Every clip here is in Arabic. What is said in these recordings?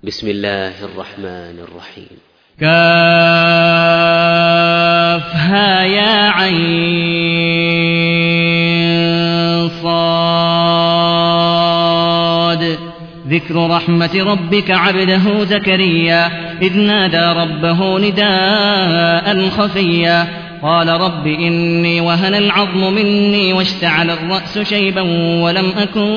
بسم الله الرحمن الرحيم. كافها يا عين صاد. ذكر رحمة ربك عبده زكريا إذ نادى ربه نداء خفيا قال رب إني وهن العظم مني واشتعل الرأس شيبا ولم أكن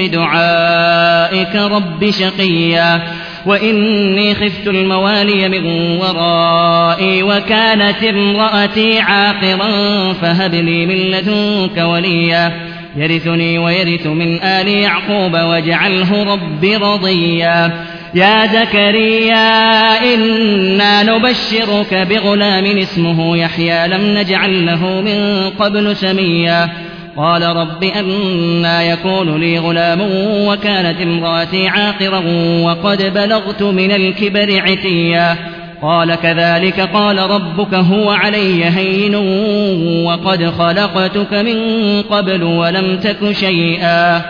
بدعائك رب شقيا وإني خفت الموالي من ورائي وكانت امرأتي عاقرا فهب لي من لدنك وليا يرثني ويرث من آل يعقوب واجعله رب رضيا. يا زكريا إنا نبشرك بغلام اسمه يحيى لم نجعل له من قبل سميا قال رب أنى يكون لي غلام وكانت امرأتي عاقرا وقد بلغت من الكبر عتيا قال كذلك قال ربك هو علي هين وقد خلقتك من قبل ولم تك شيئا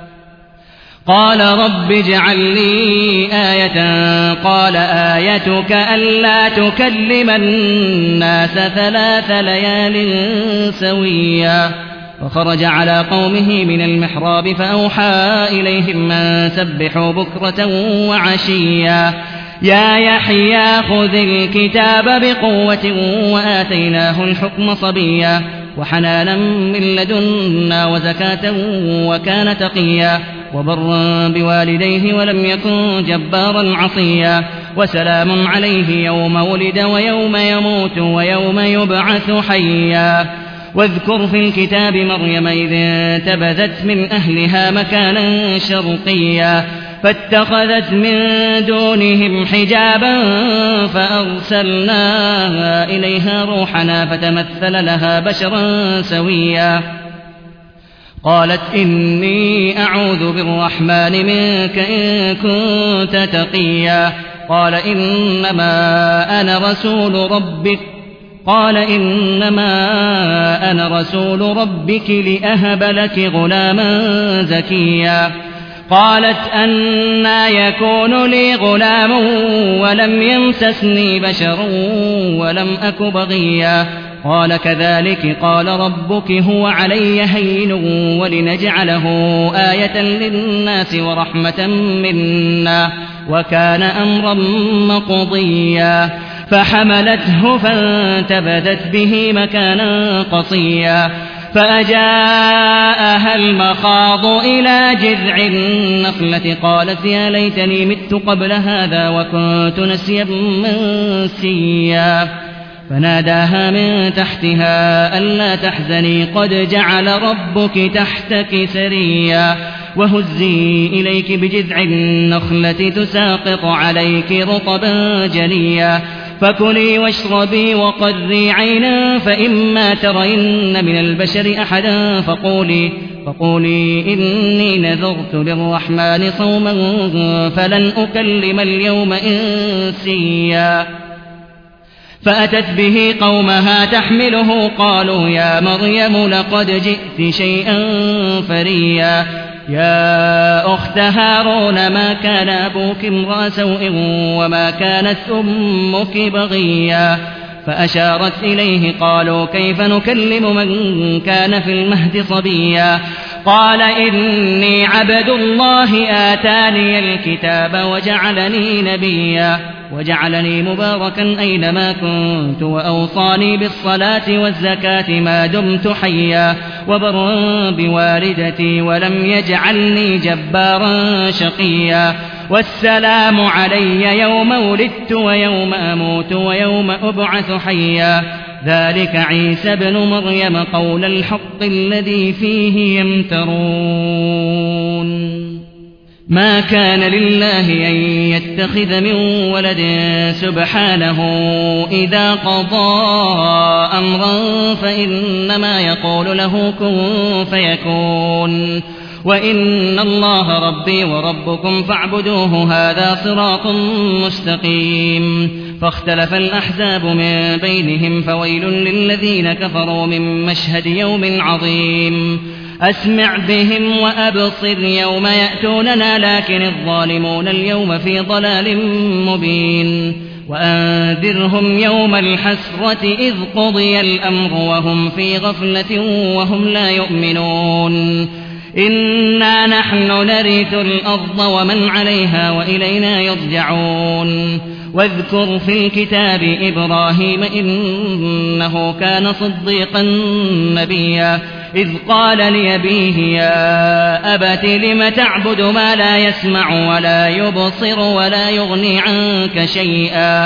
قال رب اجعل لي آية قال آيتك ألا تكلم الناس 3 ليال سويا وخرج على قومه من المحراب فأوحى إليهم أن سبحوا بكرة وعشيا يا يحيى خذ الكتاب بقوة وآتيناه الحكم صبيا وحنانا من لدنا وزكاة وكان تقيا وبرا بوالديه ولم يكن جبارا عصيا وسلام عليه يوم ولد ويوم يموت ويوم يبعث حيا. واذكر في الكتاب مريم إذ انتبذت من أهلها مكانا شرقيا فاتخذت من دونهم حجابا فأرسلنا إليها روحنا فتمثل لها بشرا سويا قالت إني أعوذ بالرحمن منك إن كنت تقيا قال إنما أنا رسول ربك لأهب لك غلاما زكيا قالت أنى يكون لي غلام ولم يمسسني بشر ولم أك بغيا قال كذلك قال ربك هو علي هين ولنجعله آية للناس ورحمة منا وكان أمرا مقضيا فحملته فانتبذت به مكانا قصيا فأجاءها المخاض إلى جذع النخلة قالت يا ليتني مت قبل هذا وكنت نسيا منسيا فناداها من تحتها ألا تحزني قد جعل ربك تحتك سريا وهزي إليك بجذع النخلة تساقط عليك رطبا جنيا فكلي واشربي وقري عينا فإما ترين من البشر أحدا فقولي إني نذرت للرحمن صوما فلن أكلم اليوم إنسيا فأتت به قومها تحمله قالوا يا مريم لقد جئت شيئا فريا يا أخت هارون ما كان أبوك امرأ سوء وما كانت أمك بغيا فأشارت إليه قالوا كيف نكلم من كان في المهد صبيا قال إني عبد الله آتاني الكتاب وجعلني نبيا وجعلني مباركا أينما كنت وأوصاني بالصلاة والزكاة ما دمت حيا وبرا بوالدتي ولم يجعلني جبارا شقيا والسلام علي يوم ولدت ويوم أموت ويوم أبعث حيا ذلك عيسى ابن مريم قول الحق الذي فيه يمترون ما كان لله أن يتخذ من ولد سبحانه إذا قضى أمرا فإنما يقول له كن فيكون وإن الله ربي وربكم فاعبدوه هذا صراط مستقيم فاختلف الأحزاب من بينهم فويل للذين كفروا من مشهد يوم عظيم أسمع بهم وأبصر يوم يأتوننا لكن الظالمون اليوم في ضلال مبين وأنذرهم يوم الحسرة إذ قضي الأمر وهم في غفلة وهم لا يؤمنون إنا نحن نرث الأرض ومن عليها وإلينا يرجعون واذكر في الكتاب إبراهيم إنه كان صديقا نبيا إذ قال لأبيه يا أبت لم تعبد ما لا يسمع ولا يبصر ولا يغني عنك شيئا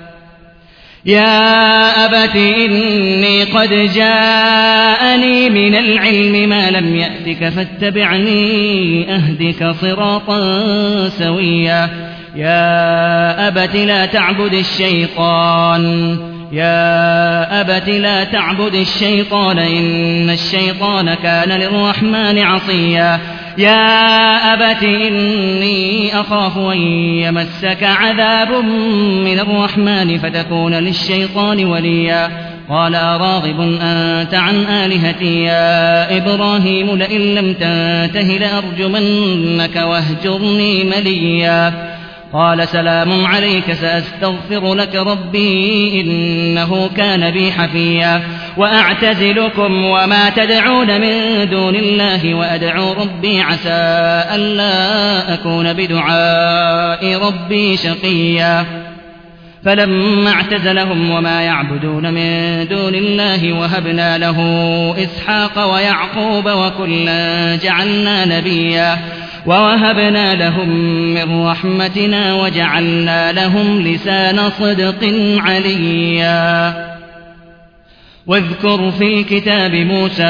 يا أبت إني قد جاءني من العلم ما لم يأتك فاتبعني أهدك صراطا سويا يا أبت لا تعبد الشيطان إن الشيطان كان للرحمن عصيا يا أبت إني أخاف أن يمسك عذاب من الرحمن فتكون للشيطان وليا قال راغب أنت عن آلهتي يا إبراهيم لئن لم تنته لأرجمنك واهجرني مليا قال سلام عليك سأستغفر لك ربي إنه كان بي حفيا وأعتزلكم وما تدعون من دون الله وأدعو ربي عسى ألا أكون بدعاء ربي شقيا فلما اعتزلهم وما يعبدون من دون الله وهبنا له إسحاق ويعقوب وكلا جعلنا نبيا ووهبنا لهم من رحمتنا وجعلنا لهم لسان صدق عليا واذكر في الكتاب موسى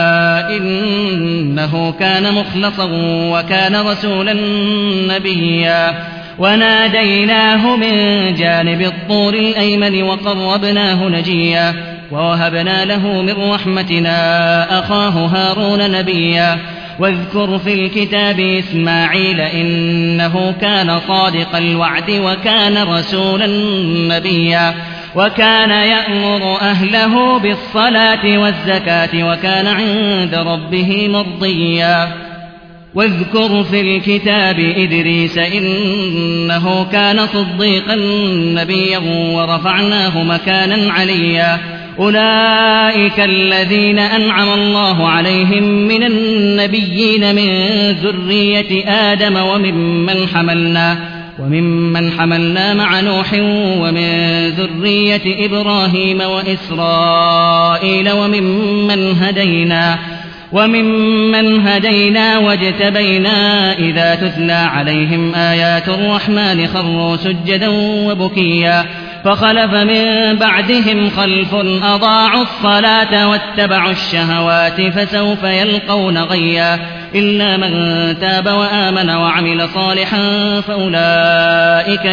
إنه كان مخلصا وكان رسولا نبيا وناديناه من جانب الطور الأيمن وقربناه نجيا ووهبنا له من رحمتنا أخاه هارون نبيا واذكر في الكتاب إسماعيل إنه كان صادق الوعد وكان رسولا نبيا وكان يأمر أهله بالصلاة والزكاة وكان عند ربه مرضيا واذكر في الكتاب إدريس إنه كان صديقا نبيا ورفعناه مكانا عليا أولئك الذين أنعم الله عليهم من النبيين من ذرية آدم وممن حملنا مع نوح ومن ذرية إبراهيم وإسرائيل وممن هدينا واجتبينا إذا تتلى عليهم آيات الرحمن خروا سجدا وبكيا فخلف من بعدهم خلف أضاعوا الصلاة واتبعوا الشهوات فسوف يلقون غيا إلا من تاب وآمن وعمل صالحا فأولئك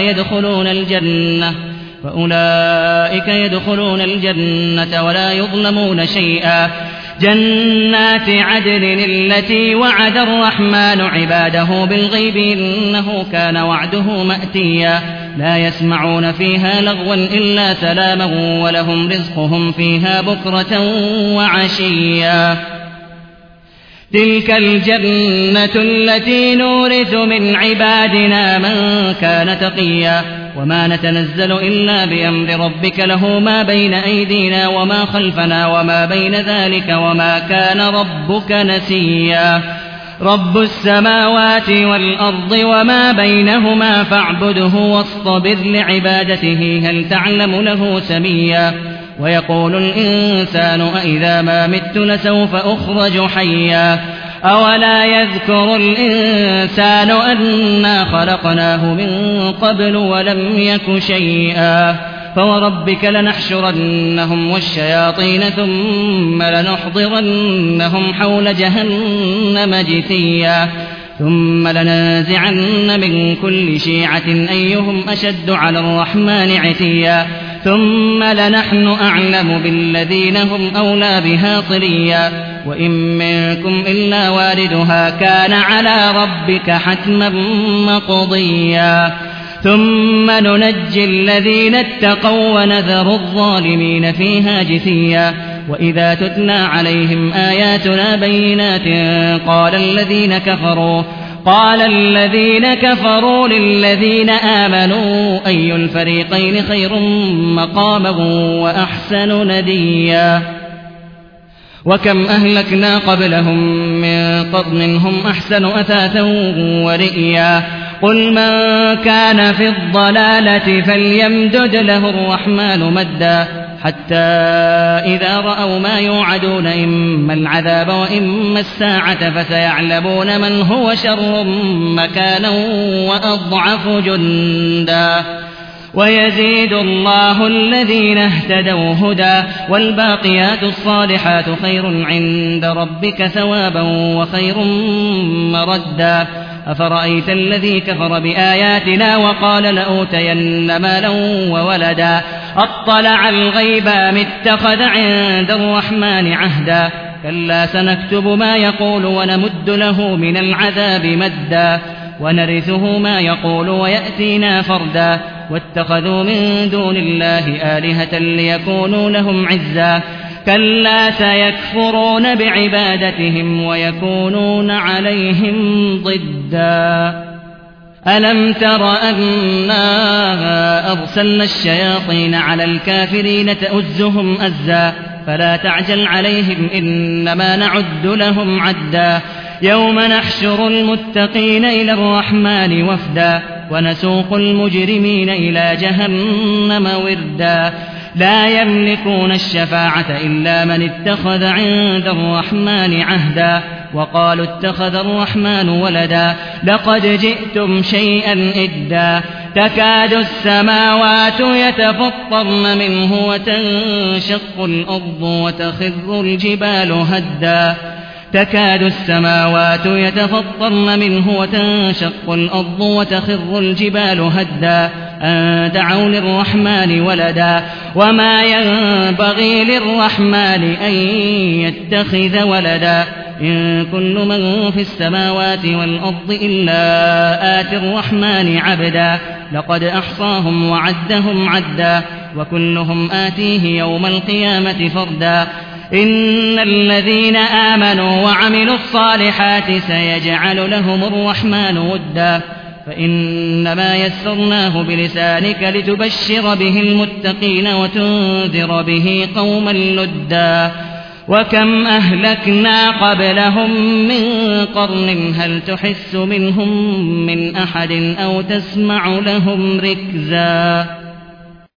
يدخلون الجنة ولا يظلمون شيئا جنات عدن التي وعد الرحمن عباده بالغيب إنه كان وعده مأتيا لا يسمعون فيها لغوا إلا سلاما ولهم رزقهم فيها بكرة وعشيا تلك الجنة التي نورث من عبادنا من كان تقيا وما نتنزل إلا بأمر ربك له ما بين أيدينا وما خلفنا وما بين ذلك وما كان ربك نسيا رب السماوات والأرض وما بينهما فاعبده واصطبر لعبادته هل تعلم له سميا ويقول الإنسان أإذا ما مت لسوف أخرج حيا أولا يذكر الإنسان أنا خلقناه من قبل ولم يك شيئا فوربك لنحشرنهم والشياطين ثم لنحضرنهم حول جهنم جثيا ثم لننزعن من كل شيعة أيهم أشد على الرحمن عتيا ثم لنحن أعلم بالذين هم أولى بها صليا وإن منكم إلا واردها كان على ربك حتما مقضيا ثم ننجي الذين اتقوا ونذر الظالمين فيها جثيا وإذا تتلى عليهم آياتنا بينات قال الذين كفروا للذين آمنوا أي الفريقين خير مقاما وأحسن نديا وكم أهلكنا قبلهم من قرن هم أحسن أثاثا ورئيا قل من كان في الضلالة فليمدد له الرحمن مدا حتى إذا رأوا ما يوعدون إما العذاب وإما الساعة فسيعلمون من هو شر مكانا وأضعف جندا ويزيد الله الذين اهتدوا هدى والباقيات الصالحات خير عند ربك ثوابا وخير مردا أفرأيت الذي كفر بآياتنا وقال لأوتين مالا وولدا أطلع الغيب أم اتخذ عند الرحمن عهدا كلا سنكتب ما يقول ونمد له من العذاب مدا ونرثه ما يقول ويأتينا فردا واتخذوا من دون الله آلهة ليكونوا لهم عزا كلا سيكفرون بعبادتهم ويكونون عليهم ضدا ألم تر أنا أرسلنا الشياطين على الكافرين تؤزهم أزا فلا تعجل عليهم إنما نعد لهم عدا يوم نحشر المتقين إلى الرحمن وفدا ونسوق المجرمين إلى جهنم وردا لا يملكون الشفاعة إلا من اتخذ عند الرحمن عهدا وقالوا اتخذ الرحمن ولدا لقد جئتم شيئا إدا تكاد السماوات يتفطرن منه وتنشق الأرض وتخر الجبال هدا تكاد السماوات يتفطرن منه وتنشق الأرض وتخر الجبال هدا أن دعوا للرحمن ولدا وما ينبغي للرحمن أن يتخذ ولدا إن كل من في السماوات والأرض إلا آتي الرحمن عبدا لقد أحصاهم وعدهم عدا وكلهم آتيه يوم القيامة فردا إن الذين آمنوا وعملوا الصالحات سيجعل لهم الرحمن ودا فإنما يسرناه بلسانك لتبشر به المتقين وتنذر به قوما لدا وكم أهلكنا قبلهم من قرن هل تحس منهم من أحد أو تسمع لهم ركزا